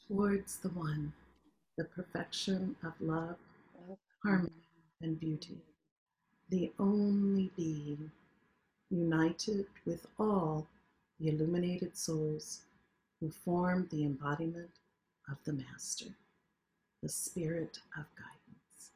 towards the one, the perfection of love, harmony, and beauty, the only being, united with all the illuminated souls who form the embodiment of the Master, the Spirit of Guidance.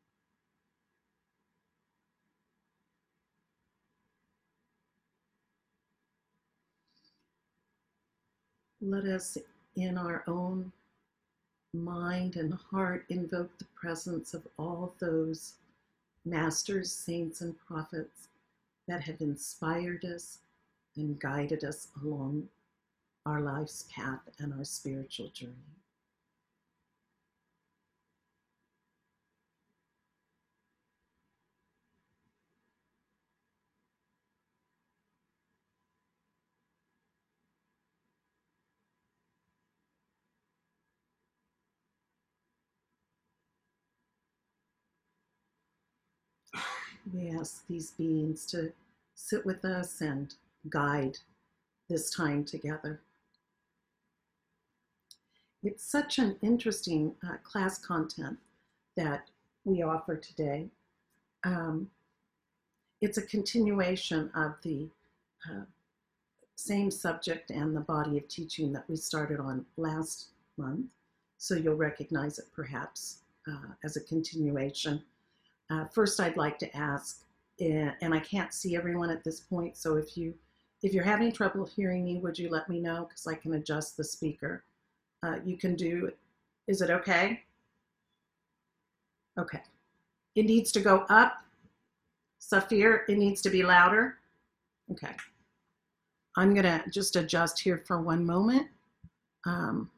Let us, in our own mind and heart, invoke the presence of all those masters, saints, and prophets that have inspired us and guided us along our life's path and our spiritual journey. We ask these beings to sit with us and guide this time together. It's such an interesting class content that we offer today. Um, it's a continuation of the uh, same subject and the body of teaching that we started on last month. So you'll recognize it perhaps as a continuation. First, I'd like to ask, and I can't see everyone at this point, so if you're having trouble hearing me, would you let me know, because I can adjust the speaker. You can do, is it okay? Okay. It needs to go up. Safir, it needs to be louder. Okay. I'm gonna just adjust here for one moment. Um,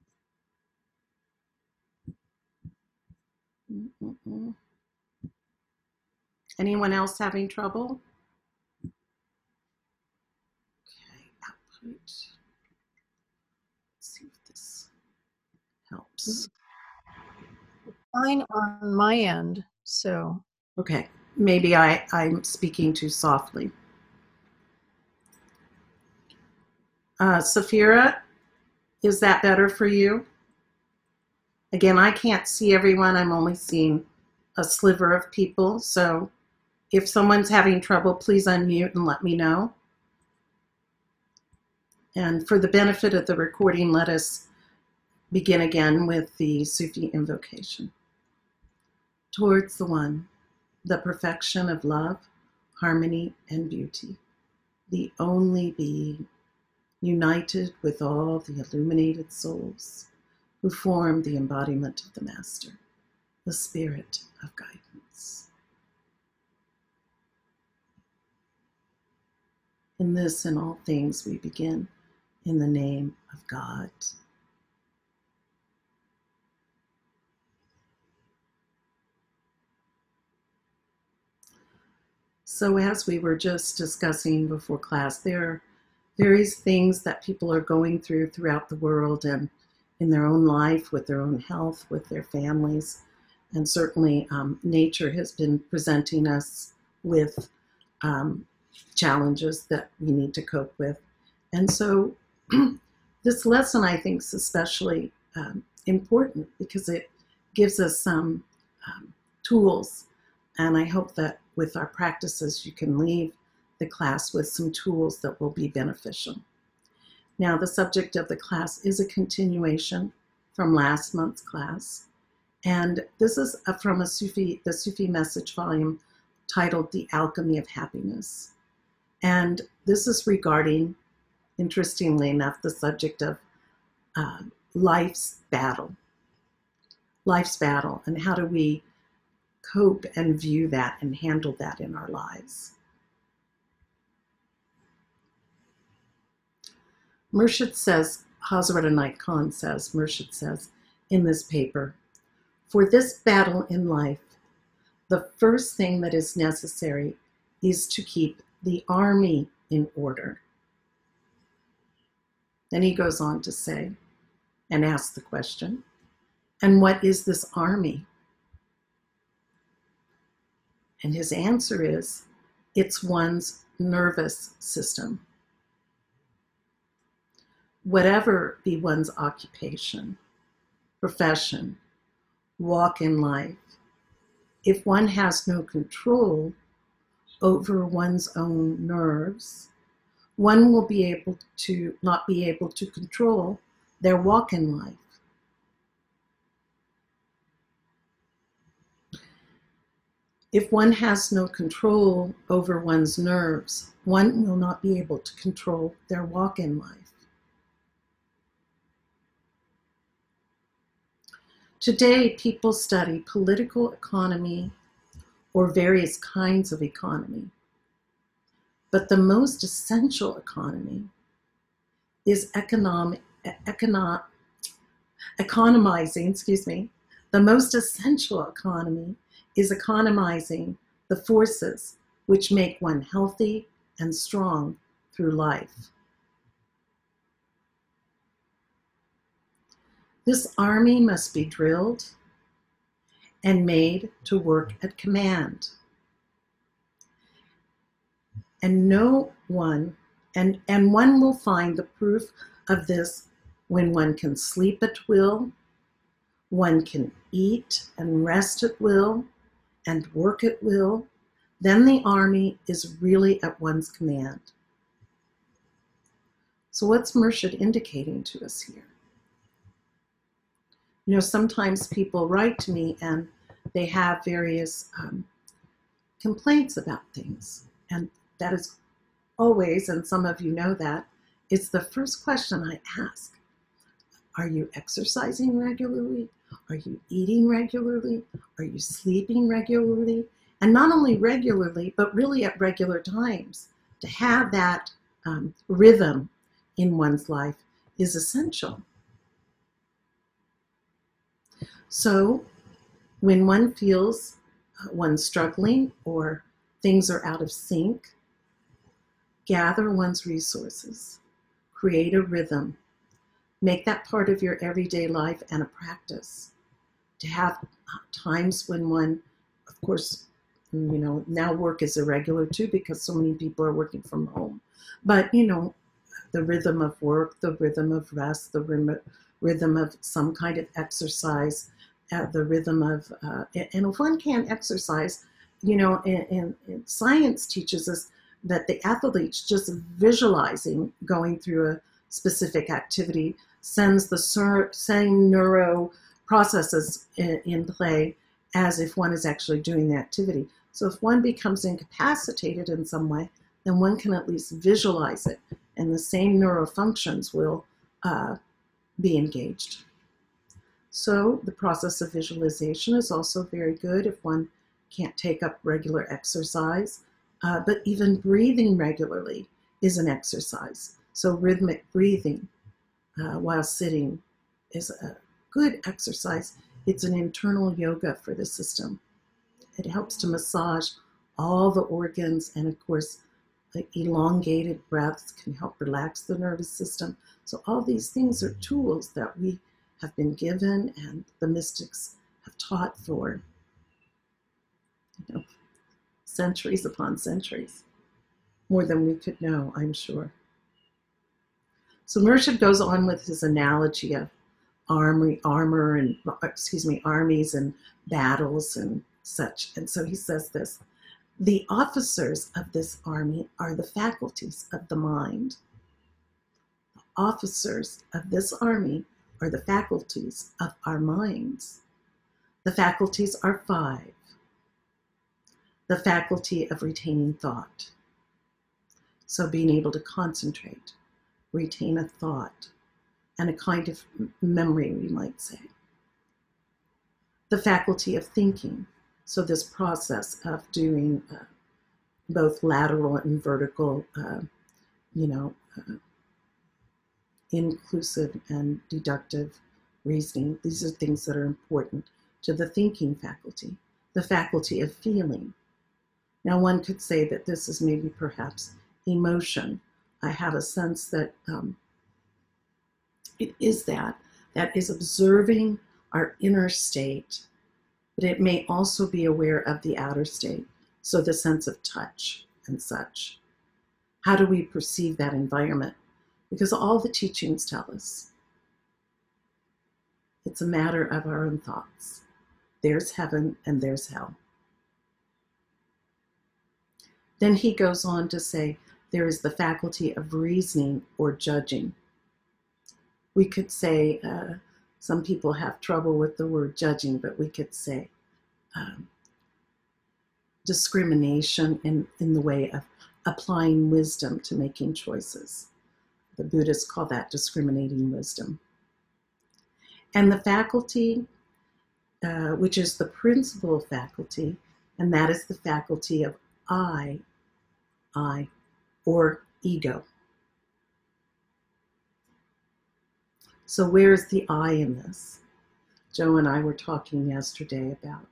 Anyone else having trouble? Okay, output. Let's see if this helps. Fine on my end, so. Okay, maybe I'm speaking too softly. Safira, is that better for you? Again, I can't see everyone. I'm only seeing a sliver of people. So if someone's having trouble, please unmute and let me know. And for the benefit of the recording, let us begin again with the Sufi invocation. Towards the one, the perfection of love, harmony, and beauty, the only being, united with all the illuminated souls who form the embodiment of the Master, the Spirit of Guidance. In this and all things we begin in the name of God. So as we were just discussing before class, there are various things that people are going through throughout the world and in their own life, with their own health, with their families. And certainly nature has been presenting us with challenges that we need to cope with. And so this lesson, I think, is especially important because it gives us some tools. And I hope that with our practices, you can leave the class with some tools that will be beneficial. Now, the subject of the class is a continuation from last month's class. And this is from the Sufi message volume titled The Alchemy of Happiness. And this is regarding, interestingly enough, the subject of life's battle. Life's battle, and how do we cope and view that and handle that in our lives. Murshid says, Hazrat Inayat Khan says, Murshid says in this paper, for this battle in life, the first thing that is necessary is to keep the army in order. Then he goes on to say, and ask the question, and what is this army? And his answer is, it's one's nervous system. Whatever be one's occupation, profession, walk in life, if one has no control over one's own nerves, one will be able to not be able to control their walk in life. If one has no control over one's nerves, one will not be able to control their walk in life. Today, people study political economy or various kinds of economy. But the most essential economy is economizing, the most essential economy is economizing the forces which make one healthy and strong through life. This army must be drilled and made to work at command. And one will find the proof of this when one can sleep at will, one can eat and rest at will, and work at will, then the army is really at one's command. So what's Murshid indicating to us here? You know, sometimes people write to me and they have various complaints about things. And that is always, and some of you know that, it's the first question I ask. Are you exercising regularly? Are you eating regularly? Are you sleeping regularly? And not only regularly, but really at regular times. To have that rhythm in one's life is essential. So when one feels one's struggling or things are out of sync, gather one's resources, create a rhythm, make that part of your everyday life and a practice. To have times when one, of course, you know, now work is irregular too because so many people are working from home. But, you know, the rhythm of work, the rhythm of rest, the rhythm of some kind of exercise, the rhythm of, and if one can't exercise, you know, and science teaches us that the athletes just visualizing going through a specific activity sends the same neuro processes in play as if one is actually doing the activity. So if one becomes incapacitated in some way, then one can at least visualize it, and the same neurofunctions will be engaged. So the process of visualization is also very good if one can't take up regular exercise, but even breathing regularly is an exercise. So rhythmic breathing while sitting is a good exercise. It's an internal yoga for the system. It helps to massage all the organs, and of course, the elongated breaths can help relax the nervous system. So all these things are tools that we have been given and the mystics have taught for, you know, centuries upon centuries, more than we could know, I'm sure. So Murshid goes on with his analogy of armies and battles and such. And so he says this: the officers of this army are the faculties of the mind. The officers of this army are the faculties of our minds. The faculties are 5. The faculty of retaining thought. So being able to concentrate, retain a thought, and a kind of memory, we might say. The faculty of thinking. So this process of doing both lateral and vertical, inclusive and deductive reasoning. These are things that are important to the thinking faculty. The faculty of feeling. Now one could say that this is maybe perhaps emotion. I have a sense that it is that is observing our inner state, but it may also be aware of the outer state. So the sense of touch and such. How do we perceive that environment? Because all the teachings tell us It's a matter of our own thoughts. There's heaven and there's hell. Then he goes on to say, there is the faculty of reasoning or judging. We could say, some people have trouble with the word judging, but we could say discrimination in the way of applying wisdom to making choices. The Buddhists call that discriminating wisdom. And the faculty, which is the principal faculty, and that is the faculty of I, or ego. So where's the I in this? Joe and I were talking yesterday about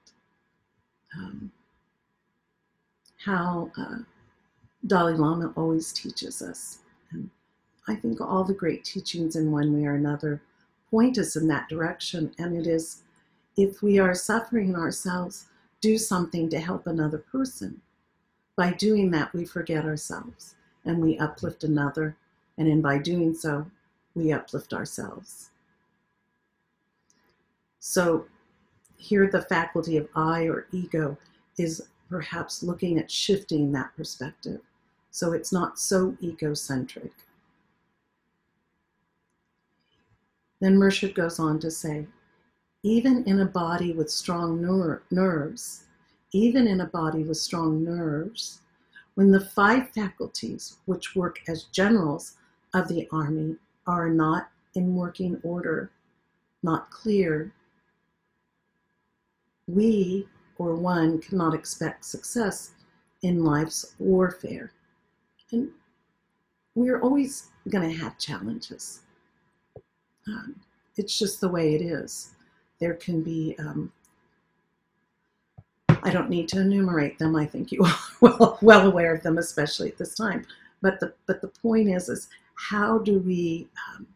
how Dalai Lama always teaches us. And I think all the great teachings in one way or another point us in that direction. And it is, if we are suffering ourselves, do something to help another person. By doing that, we forget ourselves and we uplift another. And by doing so, we uplift ourselves. So here the faculty of I or ego is perhaps looking at shifting that perspective. So it's not so egocentric. Then Murshid goes on to say, even in a body with strong nerves, when the 5 faculties which work as generals of the army are not in working order, not clear, we or one cannot expect success in life's warfare. And we're always going to have challenges. It's just the way it is. There can be, I don't need to enumerate them. I think you are well aware of them, especially at this time. But the point is how do we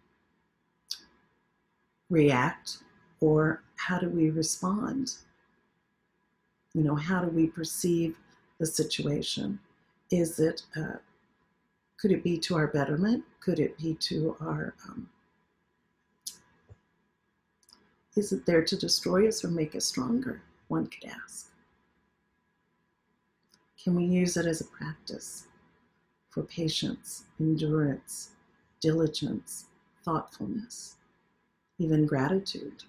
react, or how do we respond? You know, how do we perceive the situation? Is it, could it be to our betterment? Could it be to our, is it there to destroy us or make us stronger? One could ask. Can we use it as a practice for patience, endurance, diligence, thoughtfulness, even gratitude?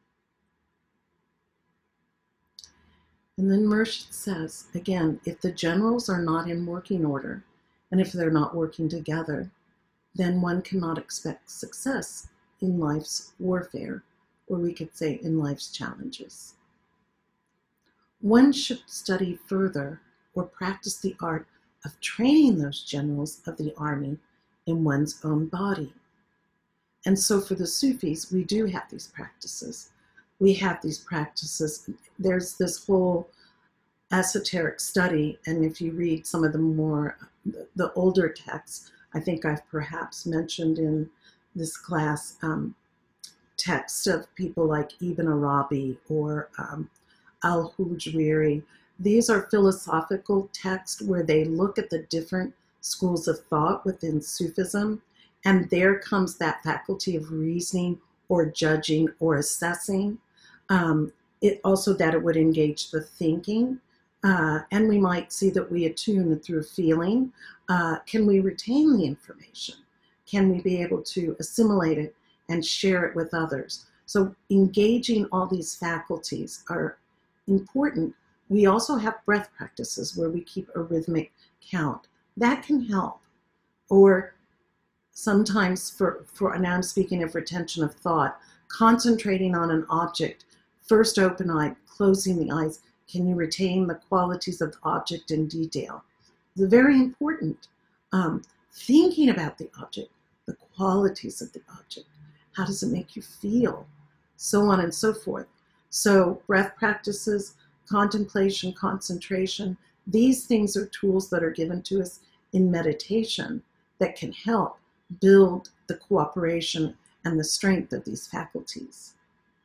And then Murshid says, again, if the generals are not in working order, and if they're not working together, then one cannot expect success in life's warfare, or we could say in life's challenges. One should study further or practice the art of training those generals of the army in one's own body. And so for the Sufis, we do have these practices. We have these practices. There's this whole esoteric study, and if you read some of the older texts, I think I've perhaps mentioned in this class texts of people like Ibn Arabi or Al-Hujwiri. These are philosophical texts where they look at the different schools of thought within Sufism, and there comes that faculty of reasoning or judging or assessing. It also that it would engage the thinking, and we might see that we attune through feeling. Can we retain the information? Can we be able to assimilate it and share it with others? So engaging all these faculties are important. We also have breath practices where we keep a rhythmic count. That can help. Or sometimes and now I'm speaking of retention of thought, concentrating on an object, first open-eyed, closing the eyes. Can you retain the qualities of the object in detail? It's very important. Thinking about the object, the qualities of the object. How does it make you feel? So on and so forth. So breath practices, contemplation, concentration, these things are tools that are given to us in meditation that can help build the cooperation and the strength of these faculties.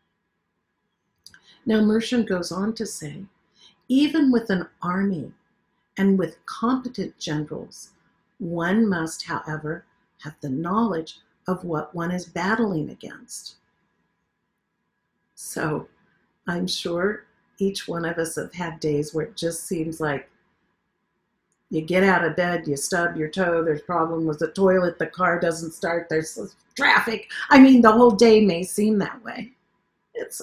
Now Murshid goes on to say, even with an army and with competent generals, one must, however, have the knowledge of what one is battling against. So I'm sure each one of us have had days where it just seems like you get out of bed, you stub your toe, there's a problem with the toilet, the car doesn't start, there's traffic. I mean, the whole day may seem that way. It's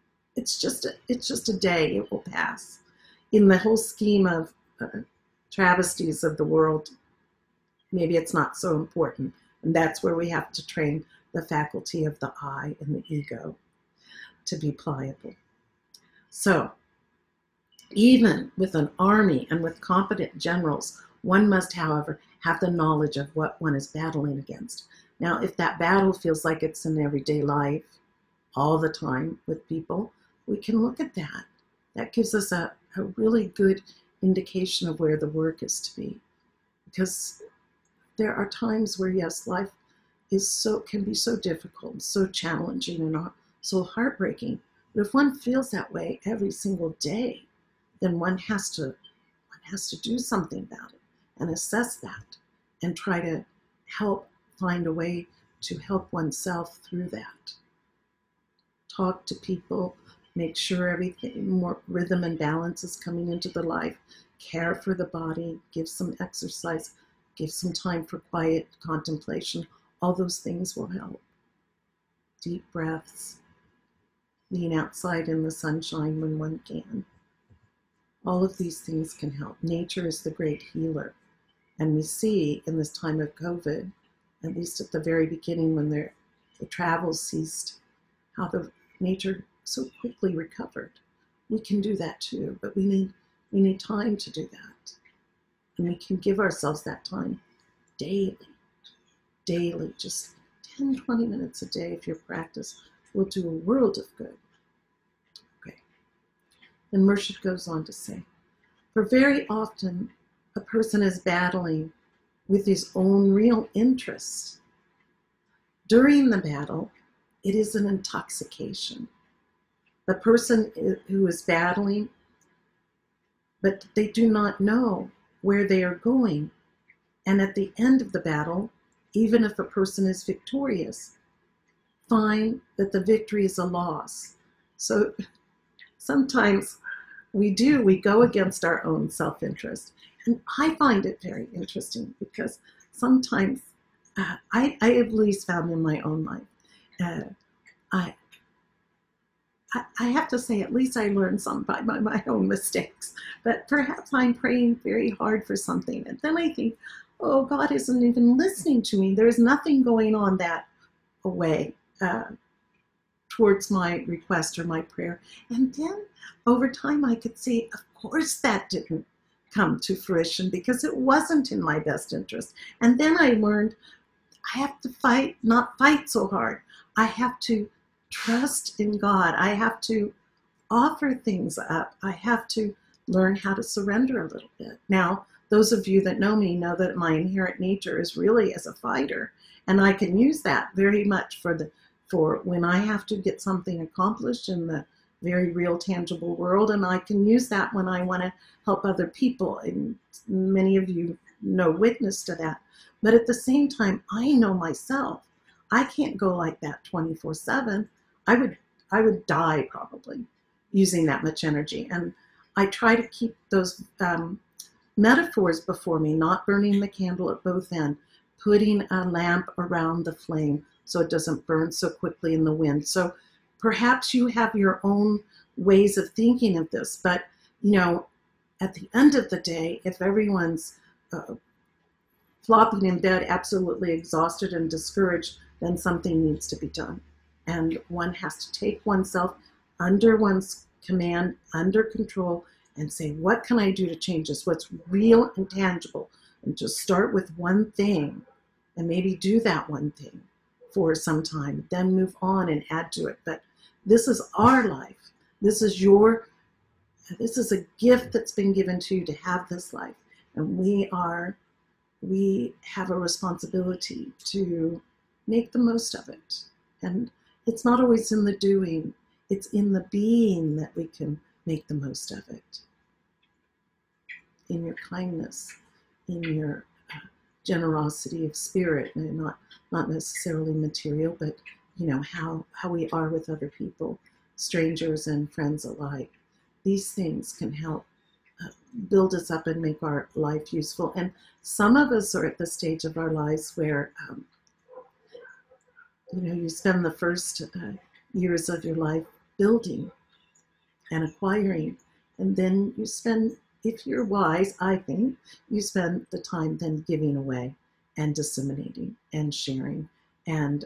it's just a day. It will pass. In the whole scheme of travesties of the world, maybe it's not so important. And that's where we have to train the faculty of the I and the ego to be pliable. So, even with an army and with competent generals, one must, however, have the knowledge of what one is battling against. Now, if that battle feels like it's in everyday life, all the time with people, we can look at that. That gives us a really good indication of where the work is to be. Because there are times where, yes, life can be so difficult, so challenging, and so heartbreaking. But if one feels that way every single day, then one has to do something about it and assess that and try to find a way to help oneself through that. Talk to people, make sure everything, more rhythm and balance is coming into the life, care for the body, give some exercise, give some time for quiet contemplation. All those things will help. Deep breaths, being outside in the sunshine when one can. All of these things can help. Nature is the great healer. And we see in this time of COVID, at least at the very beginning when the travel ceased, how the nature so quickly recovered. We can do that too, but we need time to do that. And we can give ourselves that time daily, just 10, 20 minutes a day if your practice will do a world of good. Okay. Then Murshid goes on to say, for very often a person is battling with his own real interests. During the battle, it is an intoxication. The person who is battling, but they do not know where they are going. And at the end of the battle, even if a person is victorious, find that the victory is a loss. So sometimes we go against our own self-interest. And I find it very interesting because sometimes I have at least found in my own life, I have to say, at least I learned some by my own mistakes. But perhaps I'm praying very hard for something. And then I think, oh, God isn't even listening to me. There's nothing going on that way towards my request or my prayer. And then over time, I could see, of course, that didn't come to fruition because it wasn't in my best interest. And then I learned I have to not fight so hard. I have to trust in God. I have to offer things up. I have to learn how to surrender a little bit. Now, those of you that know me know that my inherent nature is really as a fighter, and I can use that very much for when I have to get something accomplished in the very real, tangible world, and I can use that when I want to help other people, and many of you know witness to that. But at the same time, I know myself. I can't go like that 24/7. I would die probably using that much energy. And I try to keep those metaphors before me, not burning the candle at both ends, putting a lamp around the flame so it doesn't burn so quickly in the wind. So perhaps you have your own ways of thinking of this, but at the end of the day, if everyone's flopping in bed absolutely exhausted and discouraged, then something needs to be done. And one has to take oneself under one's command, under control, and say, what can I do to change this? What's real and tangible? And just start with one thing and maybe do that one thing for some time, then move on and add to it. But this is our life. This is a gift that's been given to you to have this life. And we have a responsibility to make the most of it. And it's not always in the doing, it's in the being that we can make the most of it. In your kindness, in your generosity of spirit, and not necessarily material, but how we are with other people. strangers and friends alike. These things can help build us up and make our life useful. And some of us are at the stage of our lives where, you spend the first years of your life building and acquiring, and then you spend, if you're wise, I think, you spend the time then giving away and disseminating and sharing, and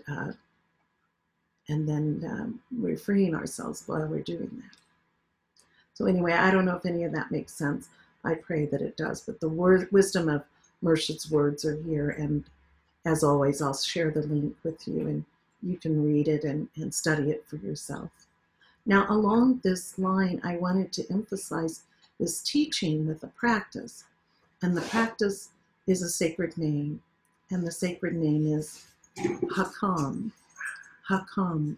then we're freeing ourselves while we're doing that. So anyway, I don't know if any of that makes sense. I pray that it does, but the wisdom of Murshid's words are here, and as always, I'll share the link with you, and you can read it and study it for yourself. Now, along this line, I wanted to emphasize this teaching with a practice, and the practice is a sacred name, and the sacred name is Hakam. Hakam,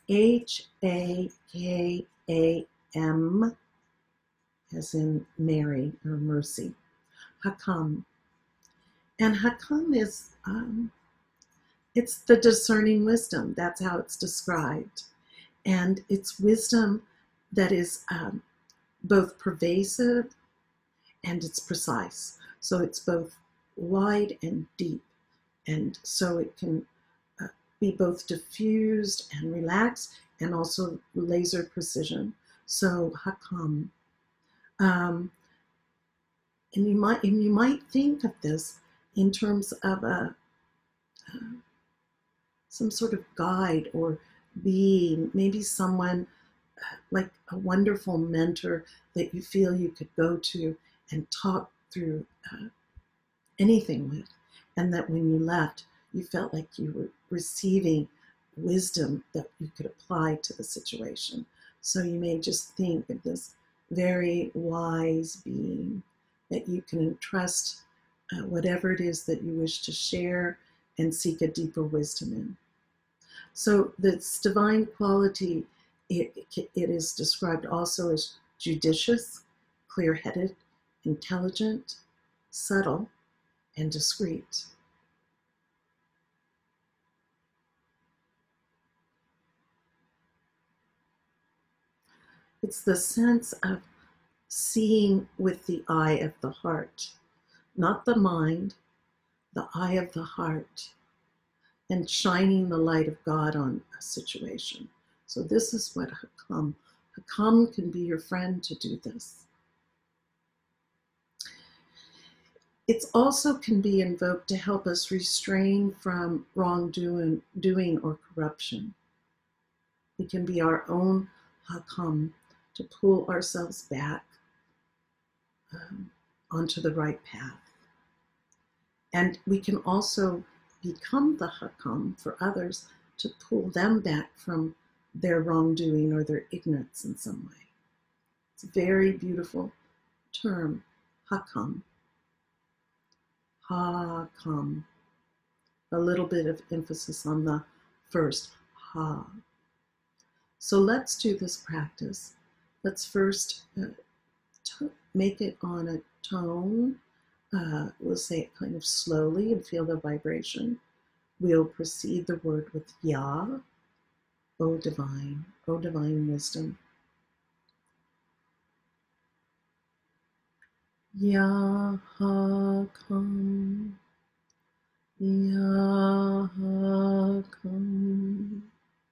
Hakam, as in Mary or mercy. Hakam. And Hakam is, it's the discerning wisdom. That's how it's described. And it's wisdom that is both pervasive and it's precise. So it's both wide and deep. And so it can be both diffused and relaxed and also laser precision. So Hakam. And you might think of this in terms of some sort of guide or being, maybe someone like a wonderful mentor that you feel you could go to and talk through anything with, and that when you left, you felt like you were receiving wisdom that you could apply to the situation. So you may just think of this very wise being that you can entrust whatever it is that you wish to share and seek a deeper wisdom in. So this divine quality, it is described also as judicious, clear-headed, intelligent, subtle, and discreet. It's the sense of seeing with the eye of the heart, not the mind, the eye of the heart, and shining the light of God on a situation. So this is what Hakam. Hakam can be your friend to do this. It also can be invoked to help us restrain from wrongdoing or corruption. It can be our own Hakam to pull ourselves back onto the right path. And we can also become the Hakam for others to pull them back from their wrongdoing or their ignorance in some way. It's a very beautiful term, Hakam. Hakam. A little bit of emphasis on the first, ha. So let's do this practice. Let's first make it on a tone. We'll say it kind of slowly and feel the vibration. We'll precede the word with Yah, O divine wisdom. Yah Hakam, Yah Hakam,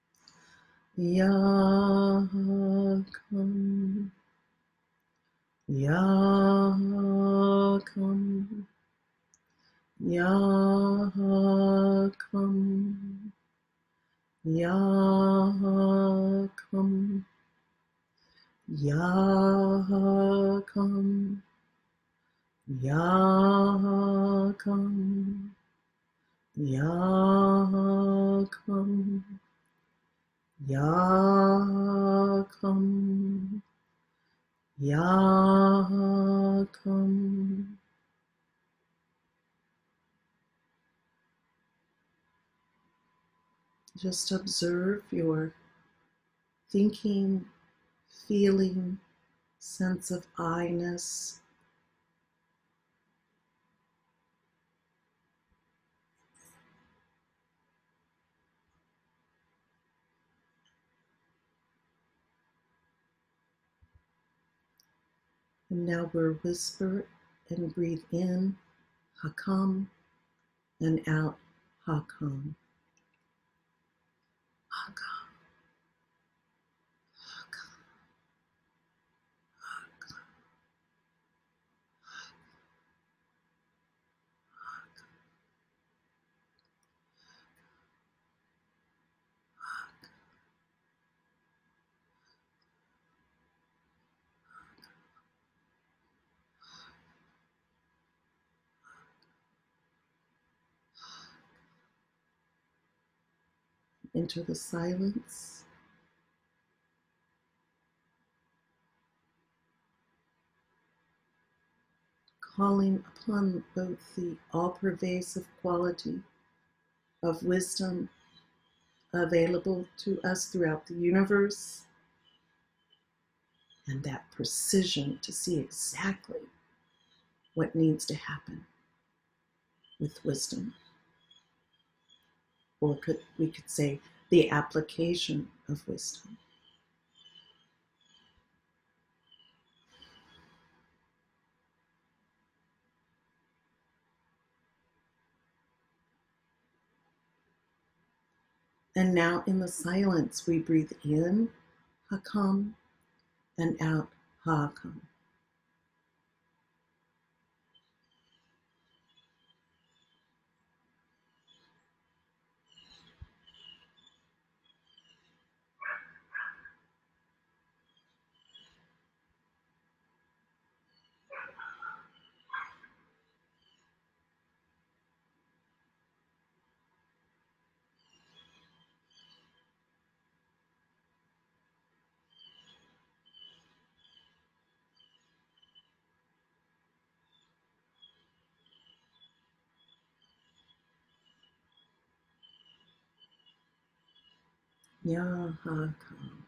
Yah Hakam, Yah Hakam, Yah Hakam, Yah Hakam, Yah Hakam, Yah Hakam, Yah Hakam, Yah Hakam, Yah Hakam. Just observe your thinking, feeling, sense of I-ness. And now we'll whisper and breathe in, Hakam, and out, Hakam. Hakam. Hakam. Enter the silence. Calling upon both the all-pervasive quality of wisdom available to us throughout the universe and that precision to see exactly what needs to happen with wisdom. Or we could say the application of wisdom. And now in the silence, we breathe in, Hakam, and out, Hakam. Ya Hakam.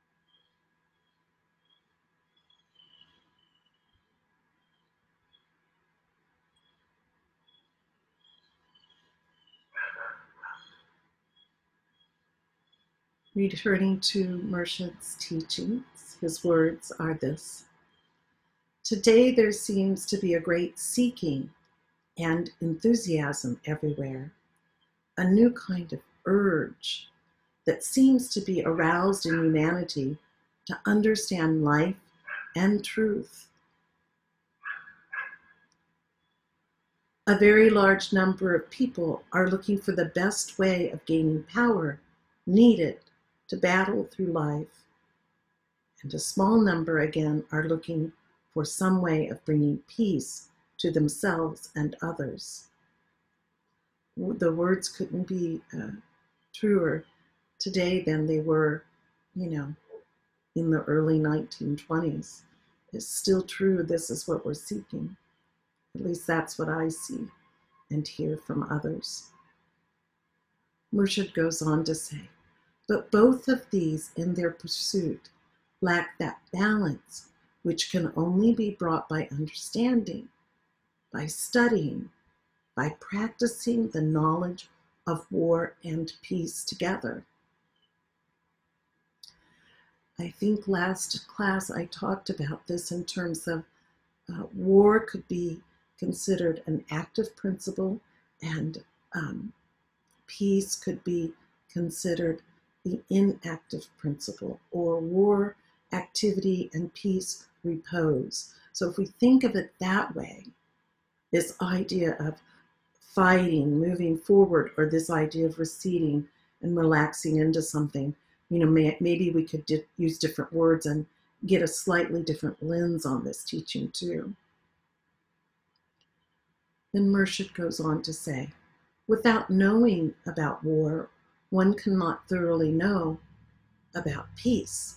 Returning to Murshid's teachings, his words are this: today there seems to be a great seeking and enthusiasm everywhere, a new kind of urge that seems to be aroused in humanity to understand life and truth. A very large number of people are looking for the best way of gaining power needed to battle through life. And a small number, again, are looking for some way of bringing peace to themselves and others. The words couldn't be truer today than they were, in the early 1920s. It's still true. This is what we're seeking. At least that's what I see and hear from others. Murshid goes on to say, but both of these in their pursuit lack that balance which can only be brought by understanding, by studying, by practicing the knowledge of war and peace together. I think last class I talked about this in terms of war could be considered an active principle, and peace could be considered the inactive principle, or war activity and peace repose. So if we think of it that way, this idea of fighting, moving forward, or this idea of receding and relaxing into something, maybe we could use different words and get a slightly different lens on this teaching too. Then Murshid goes on to say, without knowing about war, one cannot thoroughly know about peace.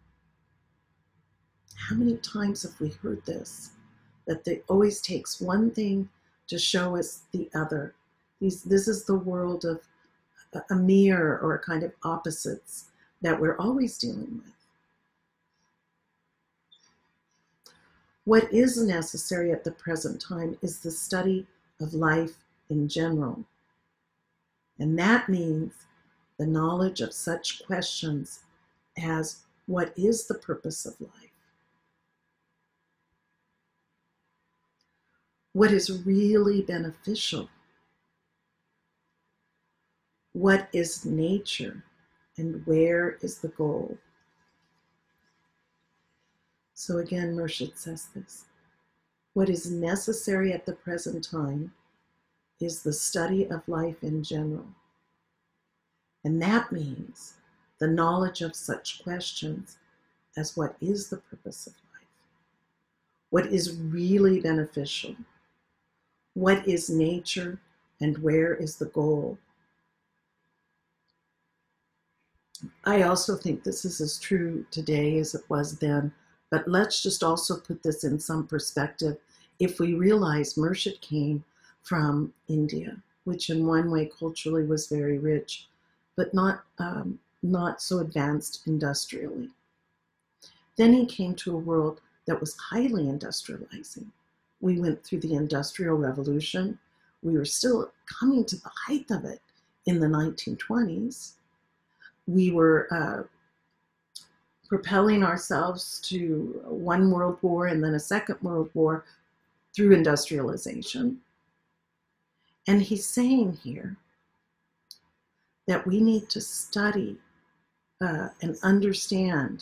How many times have we heard this? That it always takes one thing to show us the other. This is the world of a mirror, or a kind of opposites that we're always dealing with. What is necessary at the present time is the study of life in general. And that means the knowledge of such questions as what is the purpose of life? what is really beneficial, what is nature, and where is the goal. So again, Murshid says this: what is necessary at the present time is the study of life in general. And that means the knowledge of such questions as what is the purpose of life, what is really beneficial, what is nature, and where is the goal. I also think this is as true today as it was then, but let's just also put this in some perspective. If we realize Murshid came from India, which in one way culturally was very rich, but not so advanced industrially. Then he came to a world that was highly industrializing. We went through the Industrial Revolution. We were still coming to the height of it in the 1920s. We were propelling ourselves to one world war and then a second world war through industrialization. And he's saying here that we need to study and understand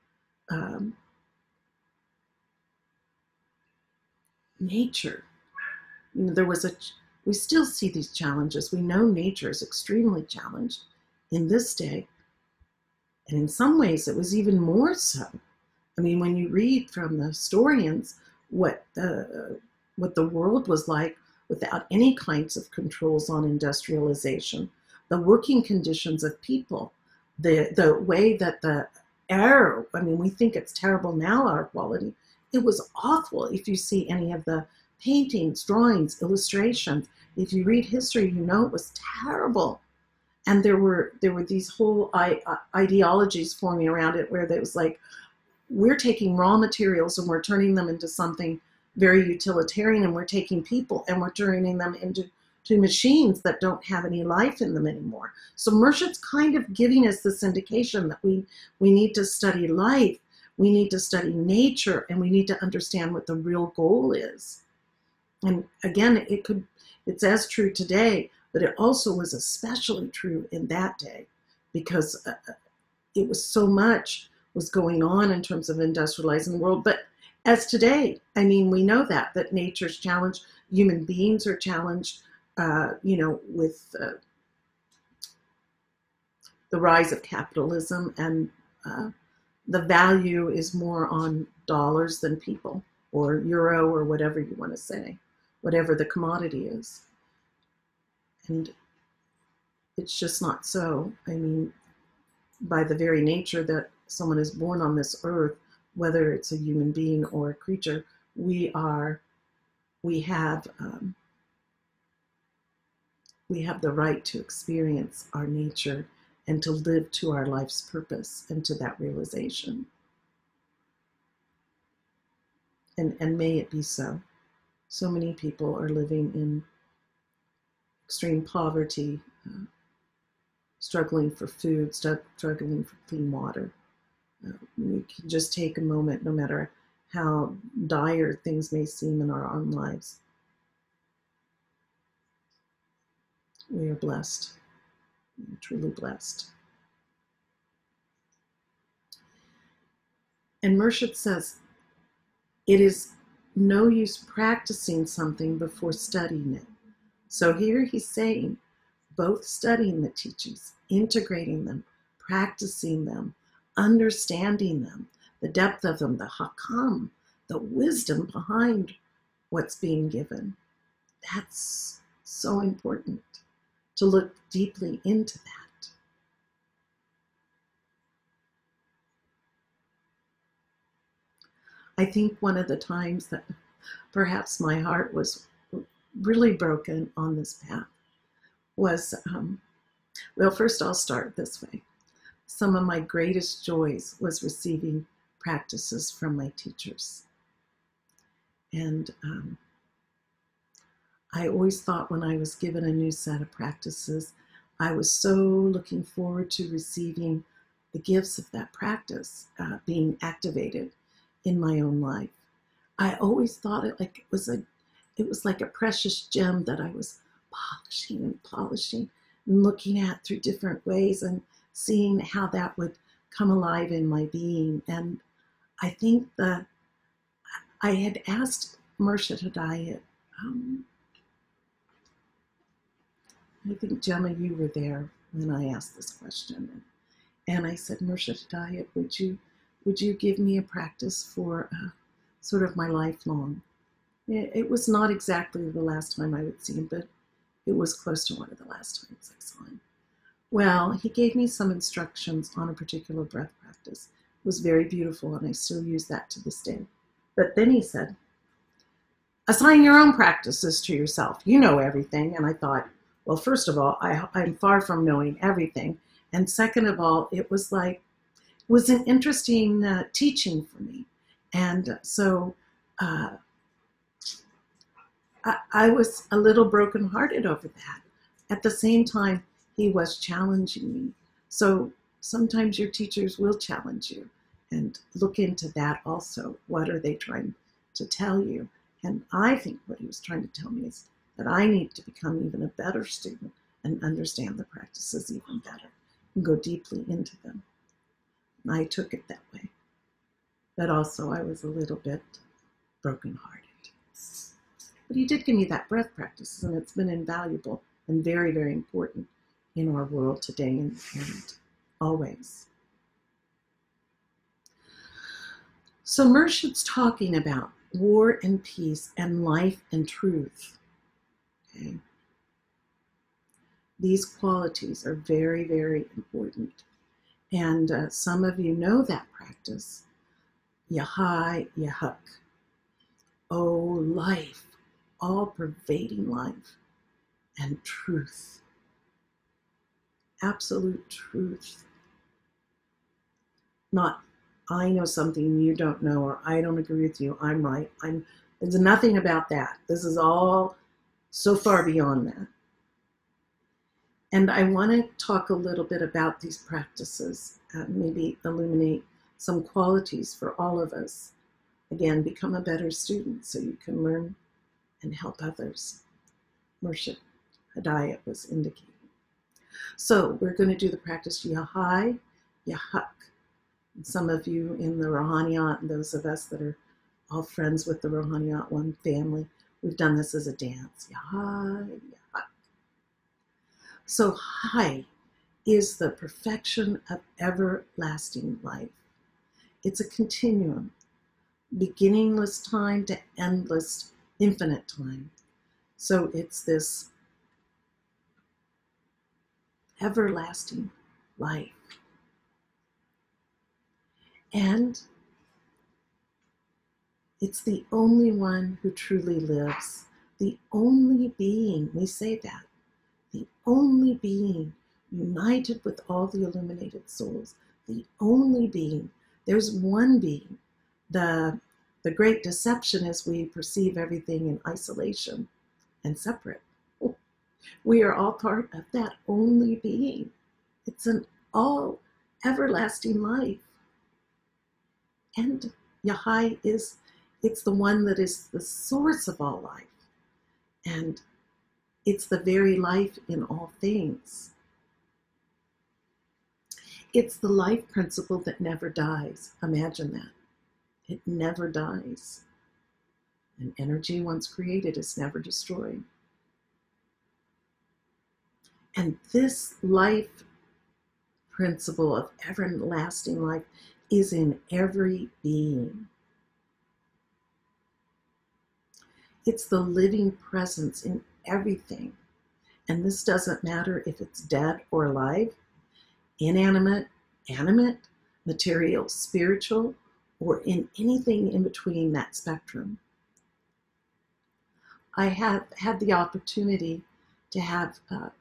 nature. You know, we still see these challenges. We know nature is extremely challenged in this day. And in some ways, it was even more so. I mean, when you read from the historians what the world was like without any kinds of controls on industrialization, the working conditions of people, the way that the air, I mean, we think it's terrible now, our quality. It was awful. If you see any of the paintings, drawings, illustrations, if you read history, you know it was terrible. And there were these whole ideologies forming around it where it was like, we're taking raw materials and we're turning them into something very utilitarian, and we're taking people and we're turning them into machines that don't have any life in them anymore. So Murshid's kind of giving us this indication that we need to study life, we need to study nature, and we need to understand what the real goal is. And again, it's as true today, but it also was especially true in that day because it was so much was going on in terms of industrializing the world. But as today, I mean, we know that nature's challenged, human beings are challenged, with the rise of capitalism, and the value is more on dollars than people, or euro, or whatever you want to say, whatever the commodity is. And it's just not so. I mean, by the very nature that someone is born on this earth, whether it's a human being or a creature, we have the right to experience our nature and to live to our life's purpose and to that realization. And may it be so. So many people are living in extreme poverty, struggling for food, struggling for clean water. We can just take a moment, no matter how dire things may seem in our own lives. We are blessed, truly blessed. And Murshid says, it is no use practicing something before studying it. So here he's saying, both studying the teachings, integrating them, practicing them, understanding them, the depth of them, the hakam, the wisdom behind what's being given. That's so important, to look deeply into that. I think one of the times that perhaps my heart was really broken on this path was, well, first I'll start this way. Some of my greatest joys was receiving practices from my teachers. And I always thought when I was given a new set of practices, I was so looking forward to receiving the gifts of that practice being activated in my own life. I always thought it like it was it was like a precious gem that I was polishing and polishing and looking at through different ways and seeing how that would come alive in my being. And I think I had asked Murshid Hidayat, I think Gemma, you were there when I asked this question. And I said, Murshid Hidayat, would you give me a practice for sort of my lifelong? It was not exactly the last time I would see him, but it was close to one of the last times I saw him. Well, he gave me some instructions on a particular breath practice. It was very beautiful, and I still use that to this day. But then he said, assign your own practices to yourself. You know everything. And I thought, well, first of all, I'm far from knowing everything. And second of all, it was an interesting teaching for me. And so I was a little brokenhearted over that. At the same time, he was challenging me. So sometimes your teachers will challenge you, and look into that also. What are they trying to tell you? And I think what he was trying to tell me is that I need to become even a better student and understand the practices even better and go deeply into them. And I took it that way. But also I was a little bit brokenhearted. But he did give me that breath practice, and it's been invaluable and very, very important in our world today and always. So Murshid's talking about war and peace and life and truth. Okay? These qualities are very, very important. And some of you know that practice. Yahai, Yahuk. Oh, life, all pervading life and truth. Absolute truth. Not, I know something you don't know, or I don't agree with you, I'm right. There's nothing about that. This is all so far beyond that. And I want to talk a little bit about these practices, maybe illuminate some qualities for all of us. Again, become a better student so you can learn and help others. Murshid Hidayat was indicating. So we're going to do the practice Yahai, Yahuk. Some of you in the Rohaniyat, and those of us that are all friends with the Rohaniyat One family, we've done this as a dance. Yahai, Yahuk. So Hai is the perfection of everlasting life. It's a continuum, beginningless time to endless, infinite time. So it's this everlasting life. And it's the only one who truly lives, the only being, we say that, the only being united with all the illuminated souls, the only being. There's one being. The great deception is we perceive everything in isolation and separate. We are all part of that only being. It's an all everlasting life. And Yahai it's the one that is the source of all life. And it's the very life in all things. It's the life principle that never dies. Imagine that. It never dies. And energy once created is never destroyed. And this life principle of everlasting life is in every being. It's the living presence in everything. And this doesn't matter if it's dead or alive, inanimate, animate, material, spiritual, or in anything in between that spectrum. I have had the opportunity to have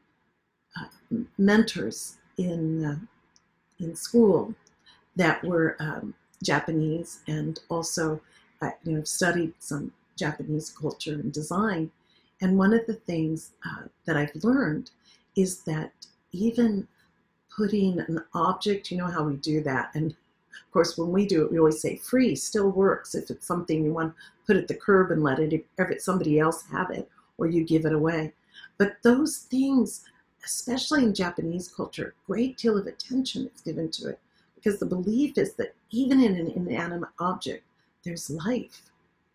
mentors in school that were Japanese, and also studied some Japanese culture and design. And one of the things that I've learned is that even putting an object, you know how we do that, and Of course, when we do it, we always say free still works if it's something you want to put at the curb and let it, if somebody else have it, or you give it away. But those things, especially in Japanese culture, a great deal of attention is given to it, because the belief is that even in an inanimate object, there's life.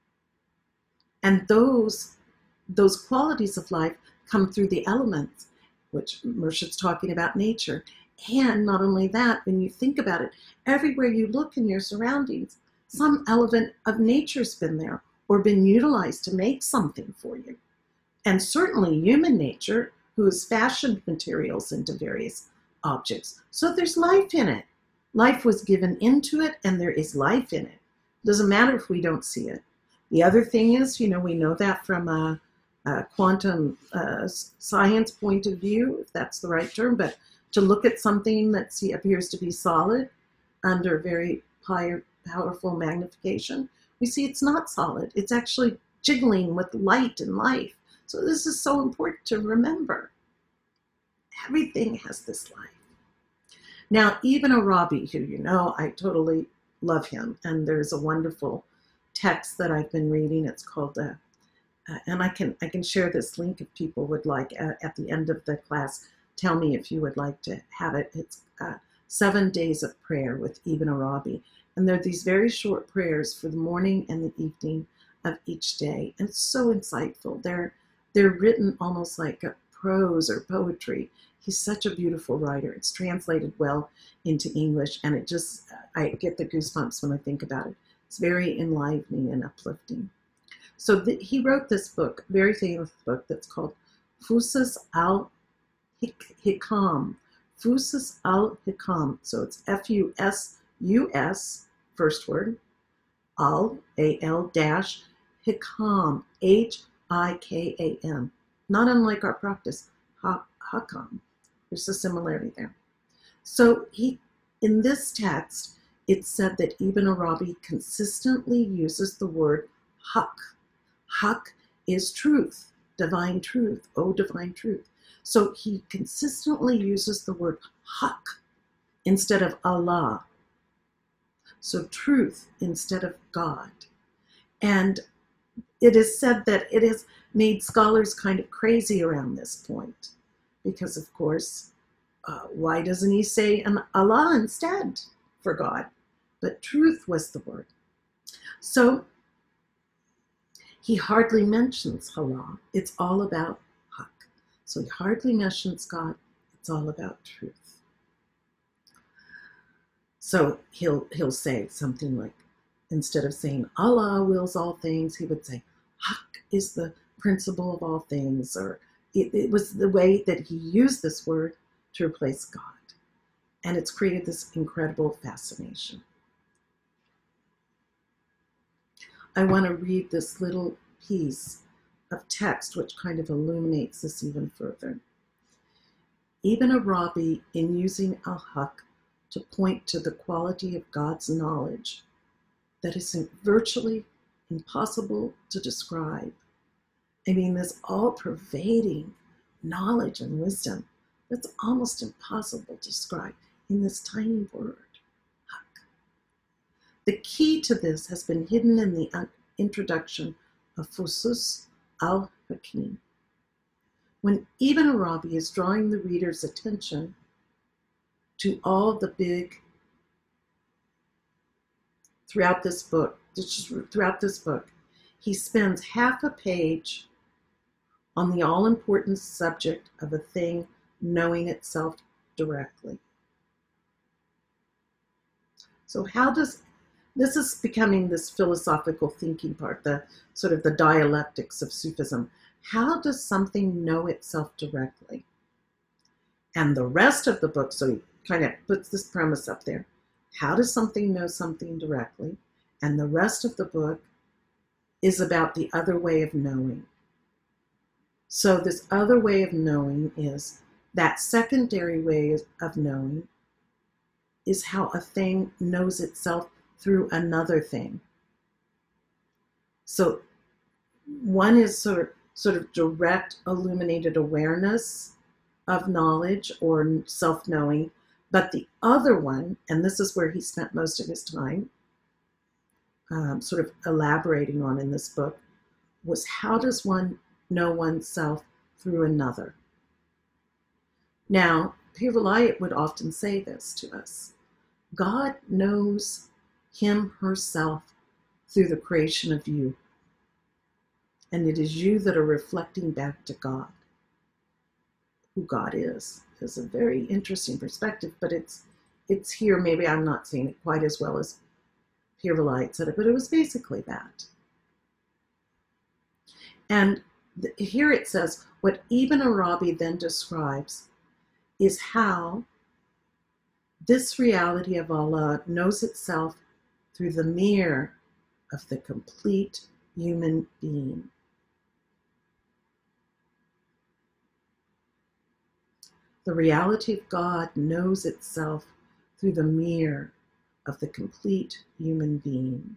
And those qualities of life come through the elements, which Murshid's talking about nature. And not only that, when you think about it, everywhere you look in your surroundings, some element of nature's been there or been utilized to make something for you. And certainly human nature, who has fashioned materials into various objects. So there's life in it. Life was given into it, and there is life in it. It doesn't matter if we don't see it. The other thing is, we know that from a quantum science point of view, if that's the right term, but to look at something that appears to be solid under very powerful magnification, we see it's not solid. It's actually jiggling with light and life. So this is so important to remember. Everything has this life. Now, Ibn Arabi, who I totally love him, and there's a wonderful text that I've been reading. It's called, and I can share this link if people would like at the end of the class. Tell me if you would like to have it. It's 7 Days of Prayer with Ibn Arabi. And they're these very short prayers for the morning and the evening of each day. And it's so insightful. They're written almost like a prose or poetry. He's such a beautiful writer. It's translated well into English, and I get the goosebumps when I think about it. It's very enlivening and uplifting. So he wrote this book, very famous book, that's called Fusus al-Hikam. Fusus al-Hikam. So it's F-U-S-U-S, first word, al-A-L dash, Hikam, H-I-K-A-M. Not unlike our practice, Hakam. There's a similarity there. So in this text, it's said that Ibn Arabi consistently uses the word haq. Haq is truth, divine truth, oh divine truth. So he consistently uses the word haq instead of Allah. So truth instead of God. And it is said that it has made scholars kind of crazy around this point. Because, of course, why doesn't he say an Allah instead for God? But truth was the word. So he hardly mentions Allah. It's all about haq. So he hardly mentions God. It's all about truth. So he'll say something like, instead of saying Allah wills all things, he would say haq is the principle of all things, or it was the way that he used this word to replace God. And it's created this incredible fascination. I want to read this little piece of text which kind of illuminates this even further. Ibn Arabi, in using al-Haq to point to the quality of God's knowledge that is virtually impossible to describe. I mean, this all-pervading knowledge and wisdom that's almost impossible to describe in this tiny word, haq. The key to this has been hidden in the introduction of Fusus al-Hakim. When Ibn Arabi is drawing the reader's attention to all the big, throughout this book, he spends half a page on the all-important subject of a thing knowing itself directly. So this is becoming this philosophical thinking part, the sort of the dialectics of Sufism. How does something know itself directly? And the rest of the book, so he kind of puts this premise up there. How does something know something directly? And the rest of the book is about the other way of knowing. So this other way of knowing is that secondary way of knowing is how a thing knows itself through another thing. So one is sort of direct illuminated awareness of knowledge or self-knowing, But the other one, and this is where he spent most of his time sort of elaborating on in this book, was how does one know oneself through another? Now, Pir Vilayat would often say this to us. God knows him, herself, through the creation of you. And it is you that are reflecting back to God who God is. It's a very interesting perspective, but it's here. Maybe I'm not saying it quite as well as Pir Vilayat said it, but it was basically that. And here it says, what Ibn Arabi then describes is how this reality of Allah knows itself through the mirror of the complete human being. The reality of God knows itself through the mirror of the complete human being.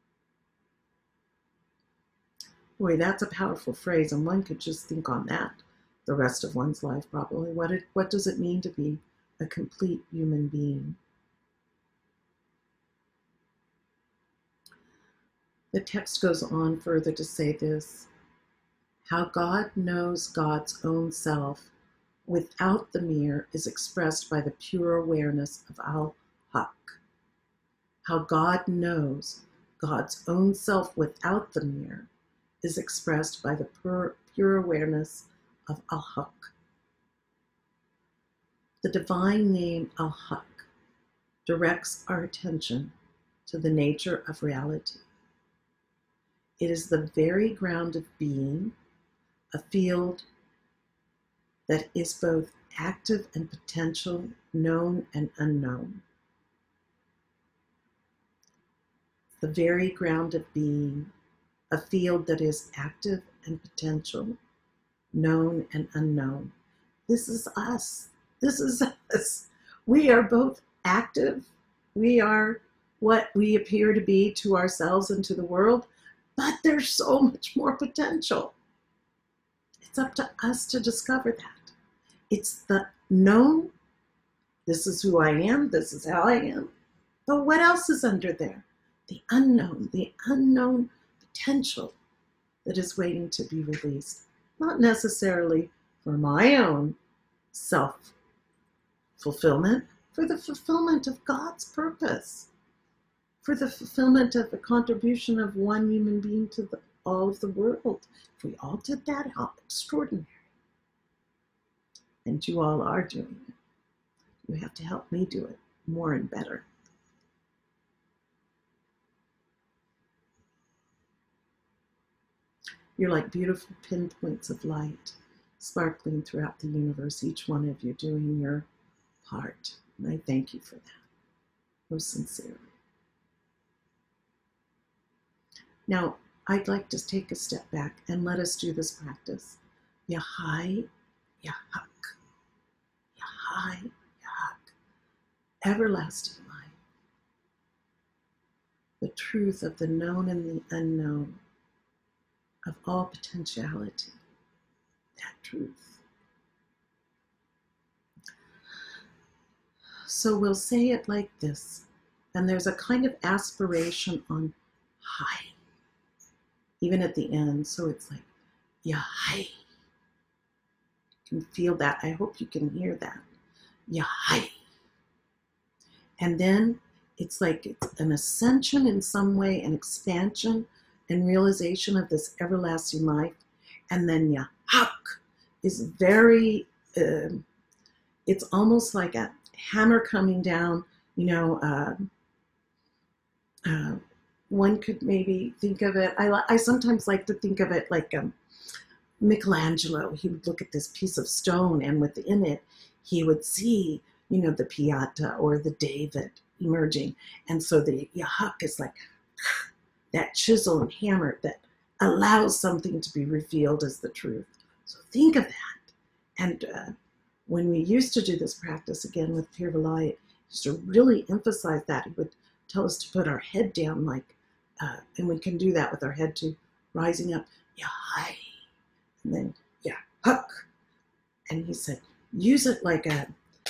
Boy, that's a powerful phrase, and one could just think on that the rest of one's life, probably. What does it mean to be a complete human being? The text goes on further to say this, how God knows God's own self without the mirror is expressed by the pure awareness of Al-Haq. How God knows God's own self without the mirror is expressed by the pure awareness of Al-Haq. The divine name Al-Haq directs our attention to the nature of reality. It is the very ground of being, a field that is both active and potential, known and unknown. The very ground of being, a field that is active and potential, known and unknown. This is us. This is us. We are both active. We are what we appear to be to ourselves and to the world, but there's so much more potential. It's up to us to discover that. It's the known, this is who I am, this is how I am, but what else is under there? The unknown potential that is waiting to be released. Not necessarily for my own self-fulfillment, for the fulfillment of God's purpose, for the fulfillment of the contribution of one human being to all of the world. If we all did that, how extraordinary. And you all are doing it. You have to help me do it more and better. You're like beautiful pinpoints of light sparkling throughout the universe, each one of you doing your part. And I thank you for that, most sincerely. Now, I'd like to take a step back and let us do this practice. Ya Hay, Ya Haq. Ya Hay, Ya Haq. Everlasting light. The truth of the known and the unknown, of all potentiality. That truth. So we'll say it like this, and there's a kind of aspiration on high, even at the end. So it's like, Ya Hay. You can feel that. I hope you can hear that. Ya Hay. And then it's like it's an ascension in some way, an expansion and realization of this everlasting life. And then Ya Haq is very, it's almost like a hammer coming down, one could maybe think of it, I sometimes like to think of it like Michelangelo. He would look at this piece of stone, and within it, he would see, the Pieta or the David emerging. And so the Ya Haq is like that chisel and hammer that allows something to be revealed as the truth. So think of that. And when we used to do this practice again with Pir Vilayat, used to really emphasize that. He would tell us to put our head down and we can do that with our head too, rising up, Ya Hay, and then Ya Haq. And he said, use it like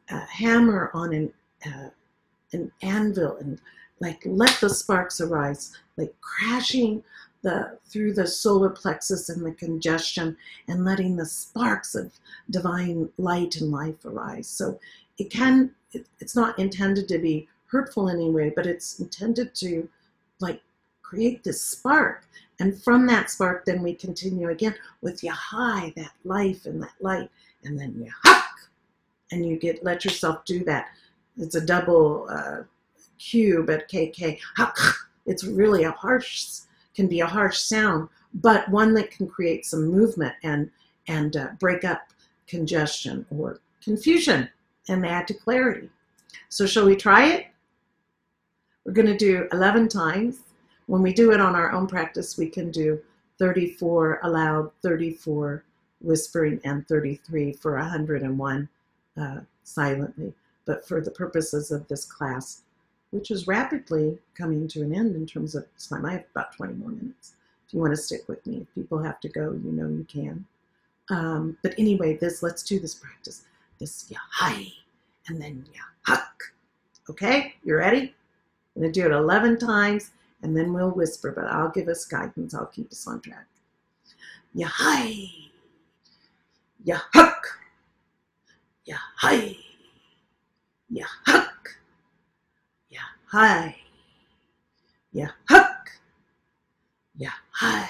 hammer on an anvil and like let the sparks arise, like crashing through the solar plexus and the congestion and letting the sparks of divine light and life arise. So it's not intended to be hurtful in any way, but it's intended to like create this spark. And from that spark, then we continue again with Yahai, that life and that light, and then Yahak, and you let yourself do that. It's a double Q, but KK. It's really can be a harsh sound, but one that can create some movement and break up congestion or confusion and add to clarity. So shall we try it? We're going to do 11 times. When we do it on our own practice, we can do 34 aloud, 34 whispering, and 33 for 101 silently. But for the purposes of this class, which is rapidly coming to an end in terms of time, I have about 20 more minutes. If you want to stick with me, if people have to go, you know you can. But anyway, let's do this practice. This Yahai, and then Yahak. Okay, you ready? I'm going to do it 11 times, and then we'll whisper, but I'll give us guidance. I'll keep us on track. Yahai, Yahak, Yahai, Yahak, Yahai, Yahak, Yahai,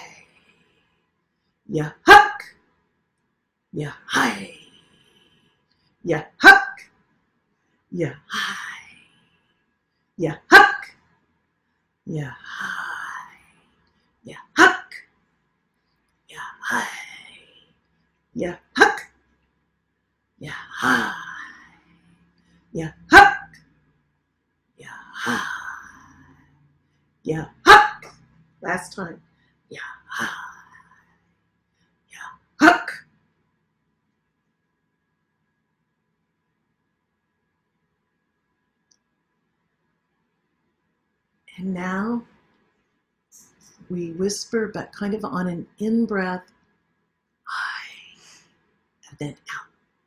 Yahak, Yahai, Yahak, Yahai, Yahak, Yahai, Yahak, Yahai, Yahak, Yahai, Yahak, Yahai, Yahak. Last time. Yahai, Yahak. And now we whisper, but kind of on an in-breath, and then out.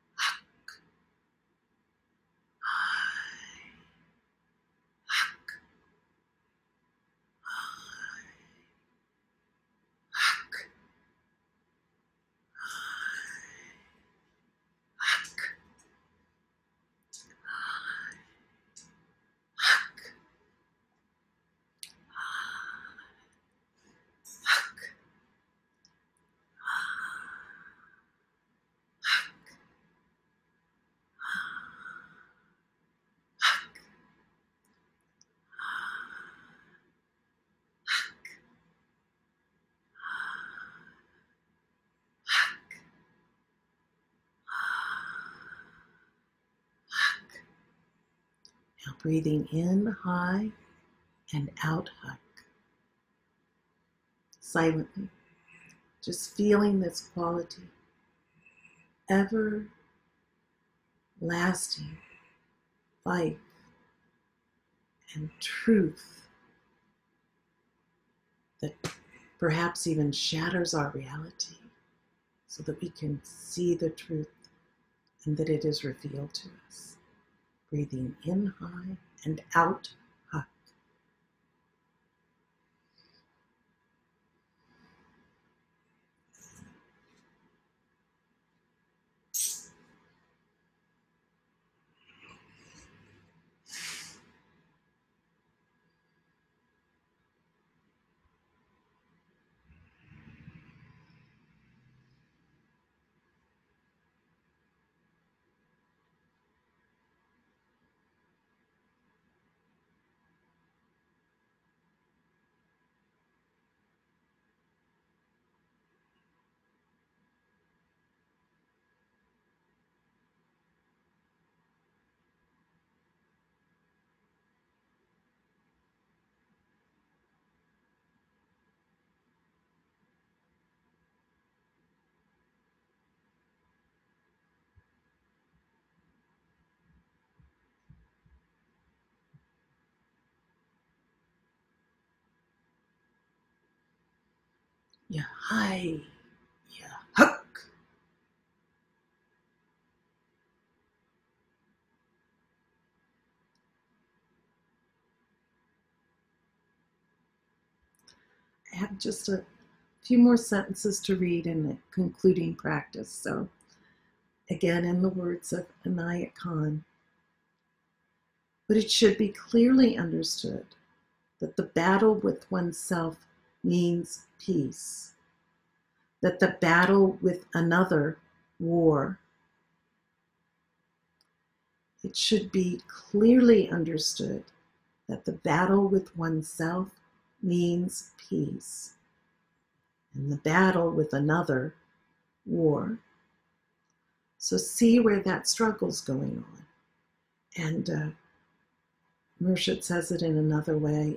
Now breathing in high and out high. Silently, just feeling this quality, ever lasting life and truth that perhaps even shatters our reality so that we can see the truth and that it is revealed to us. Breathing in high and out high. Yahai, Yahak. have just a few more sentences to read in a concluding practice. So again, in the words of Inayat Khan, but it should be clearly understood that the battle with oneself means peace, that the battle with another, war. It should be clearly understood that the battle with oneself means peace, and the battle with another, war. So see where that struggle's going on. And Murshid says it in another way,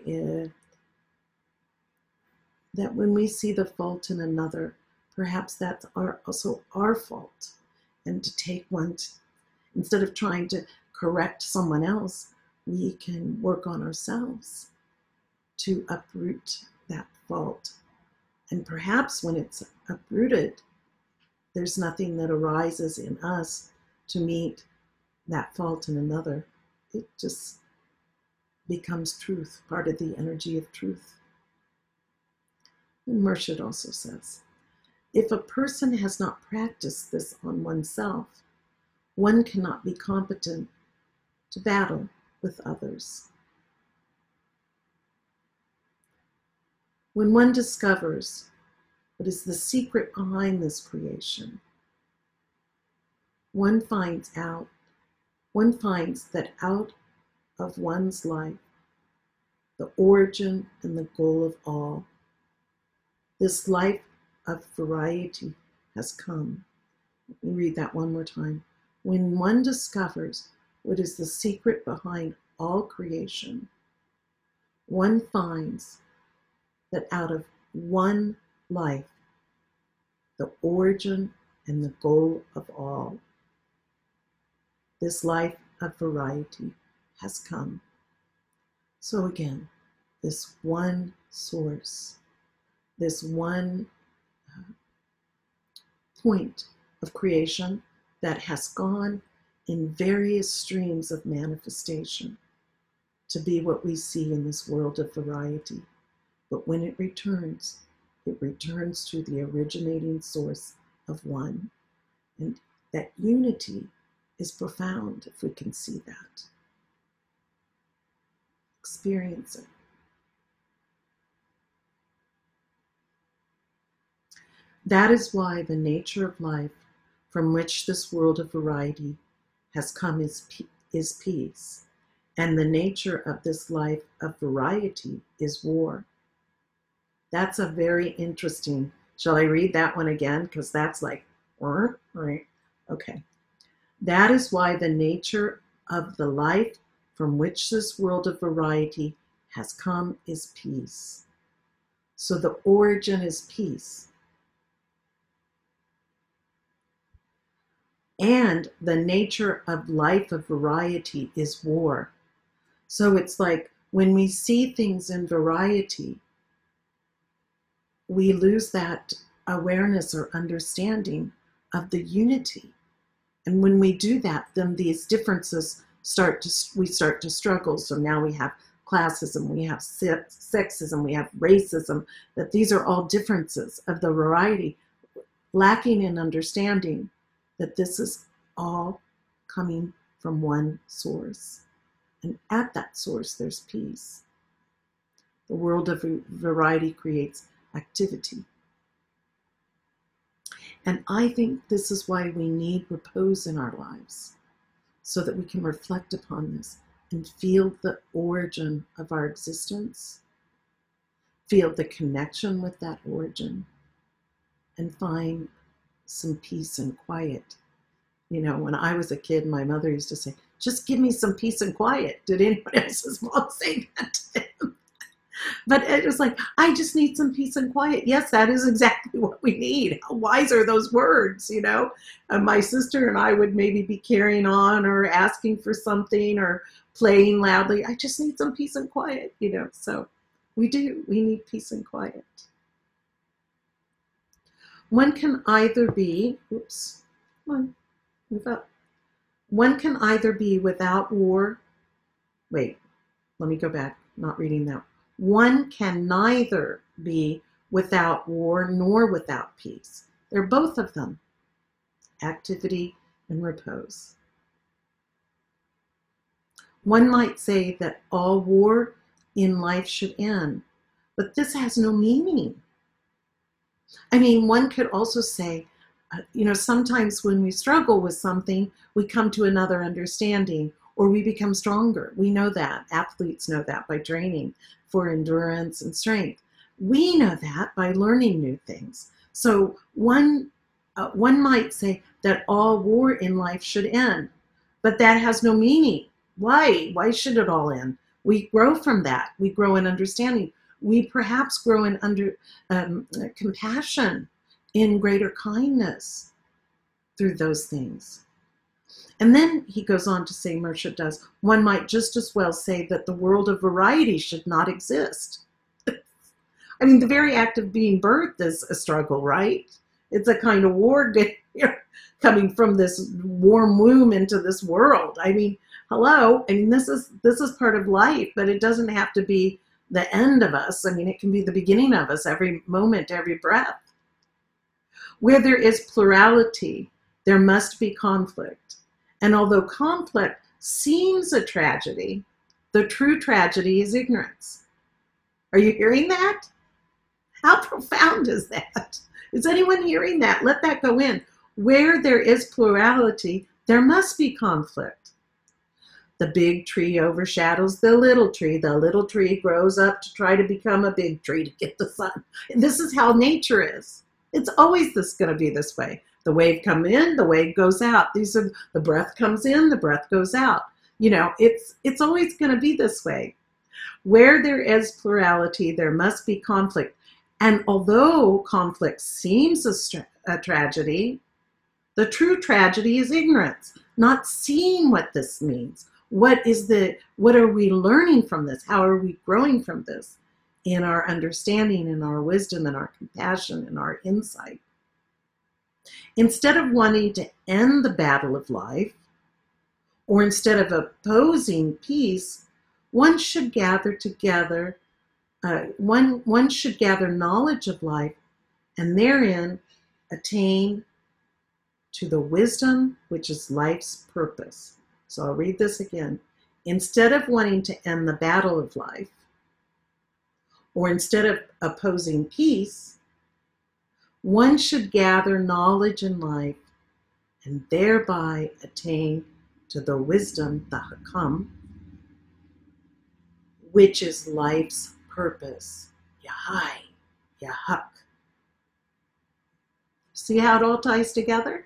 that when we see the fault in another, perhaps that's also our fault. And to take instead of trying to correct someone else, we can work on ourselves to uproot that fault. And perhaps when it's uprooted, there's nothing that arises in us to meet that fault in another. It just becomes truth, part of the energy of truth. And Murshid also says, if a person has not practiced this on oneself, one cannot be competent to battle with others. When one discovers what is the secret behind this creation, one finds that out of one's life, the origin and the goal of all, this life of variety has come. Let me read that one more time. When one discovers what is the secret behind all creation, one finds that out of one life, the origin and the goal of all, this life of variety has come. So again, this one source, this one point of creation that has gone in various streams of manifestation to be what we see in this world of variety. But when it returns to the originating source of one. And that unity is profound if we can see that. Experience it. That is why the nature of life from which this world of variety has come is peace. And the nature of this life of variety is war. That's a very interesting, shall I read that one again? Because that's like, right? Okay. That is why the nature of the life from which this world of variety has come is peace. So the origin is peace. And the nature of life of variety is war. So it's like when we see things in variety, we lose that awareness or understanding of the unity. And when we do that, then these differences we start to struggle. So now we have classism, we have sexism, we have racism, that these are all differences of the variety, lacking in understanding that this is all coming from one source. And at that source, there's peace. The world of variety creates activity. And I think this is why we need repose in our lives, so that we can reflect upon this and feel the origin of our existence, feel the connection with that origin, and find some peace and quiet. You know, when I was a kid, my mother used to say, just give me some peace and quiet. Did anyone else's mom say that to him? But it was like, I just need some peace and quiet. Yes, that is exactly what we need. How wise are those words, you know? My sister and I would maybe be carrying on or asking for something or playing loudly. I just need some peace and quiet, you know? So we do. We need peace and quiet. One can either be, move up. One can either be without war. Wait, let me go back. Not reading that. One can neither be without war nor without peace. They're both of them, activity and repose. One might say that all war in life should end, but this has no meaning. I mean, one could also say, sometimes when we struggle with something, we come to another understanding or we become stronger. We know that. Athletes know that by training for endurance and strength. We know that by learning new things. So one might say that all war in life should end, but that has no meaning. Why? Why should it all end? We grow from that. We grow in understanding. We perhaps grow in compassion, in greater kindness through those things. And then he goes on to say, Murshid does, one might just as well say that the world of variety should not exist. I mean, the very act of being birthed is a struggle, right? It's a kind of war coming from this warm womb into this world. I mean, hello. I mean, this is part of life, but it doesn't have to be the end of us. I mean, it can be the beginning of us every moment, every breath. Where there is plurality, there must be conflict. And although conflict seems a tragedy, the true tragedy is ignorance. Are you hearing that? How profound is that? Is anyone hearing that? Let that go in. Where there is plurality, there must be conflict. The big tree overshadows the little tree. The little tree grows up to try to become a big tree to get the sun. And this is how nature is. It's always going to be this way. The wave comes in, the wave goes out. The breath comes in, the breath goes out. It's always going to be this way. Where there is plurality, there must be conflict. And although conflict seems a tragedy, the true tragedy is ignorance, not seeing what this means. What are we learning from this? How are we growing from this in our understanding, in our wisdom, in our compassion, in our insight? Instead of wanting to end the battle of life, or instead of opposing peace, one should gather together. One should gather knowledge of life, and therein attain to the wisdom which is life's purpose. So I'll read this again. Instead of wanting to end the battle of life, or instead of opposing peace, one should gather knowledge in life and thereby attain to the wisdom, the Hakam, which is life's purpose. Yahai, Yahak. See how it all ties together?